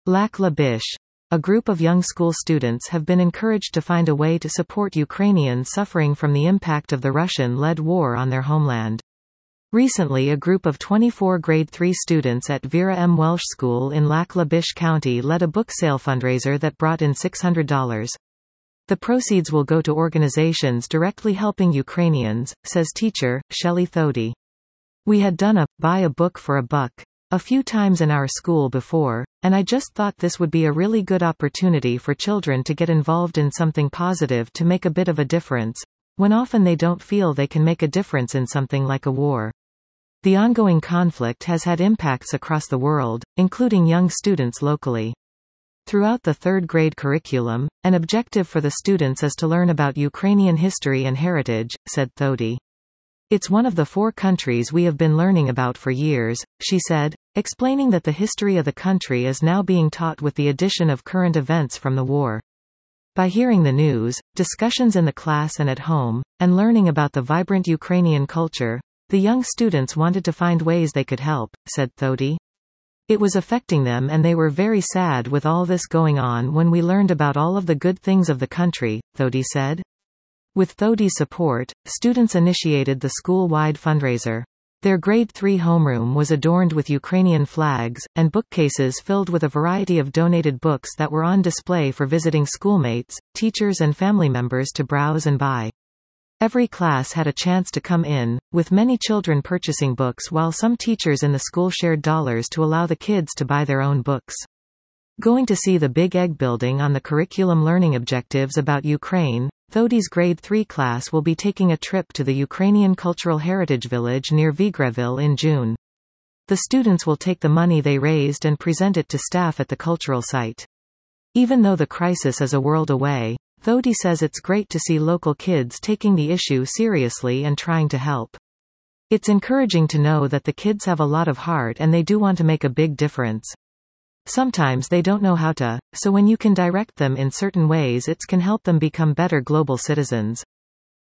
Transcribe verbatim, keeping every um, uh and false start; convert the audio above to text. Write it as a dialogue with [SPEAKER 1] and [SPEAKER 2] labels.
[SPEAKER 1] Lac La Biche. A group of young school students have been encouraged to find a way to support Ukrainians suffering from the impact of the Russian-led war on their homeland. Recently, a group of twenty-four grade three students at Vera M. Welsh School in Lac La Biche County led a book sale fundraiser that brought in six hundred dollars. The proceeds will go to organizations directly helping Ukrainians, says teacher, Shelley Thody. We had done a buy a book for a buck a few times in our school before, and I just thought this would be a really good opportunity for children to get involved in something positive to make a bit of a difference, when often they don't feel they can make a difference in something like a war. The ongoing conflict has had impacts across the world, including young students locally. Throughout the third grade curriculum, an objective for the students is to learn about Ukrainian history and heritage, said Thody. It's one of the four countries we have been learning about for years, she said, explaining that the history of the country is now being taught with the addition of current events from the war. By hearing the news, discussions in the class and at home, and learning about the vibrant Ukrainian culture, the young students wanted to find ways they could help, said Thody. It was affecting them and they were very sad with all this going on when we learned about all of the good things of the country, Thody said. With Thody's support, students initiated the school-wide fundraiser. Their grade three homeroom was adorned with Ukrainian flags, and bookcases filled with a variety of donated books that were on display for visiting schoolmates, teachers and family members to browse and buy. Every class had a chance to come in, with many children purchasing books while some teachers in the school shared dollars to allow the kids to buy their own books. Going to see the Big Egg building on the curriculum learning objectives about Ukraine, Thody's grade three class will be taking a trip to the Ukrainian Cultural Heritage Village near Vigreville in June. The students will take the money they raised and present it to staff at the cultural site. Even though the crisis is a world away, Thody says it's great to see local kids taking the issue seriously and trying to help. It's encouraging to know that the kids have a lot of heart and they do want to make a big difference. Sometimes they don't know how to, so when you can direct them in certain ways it can help them become better global citizens.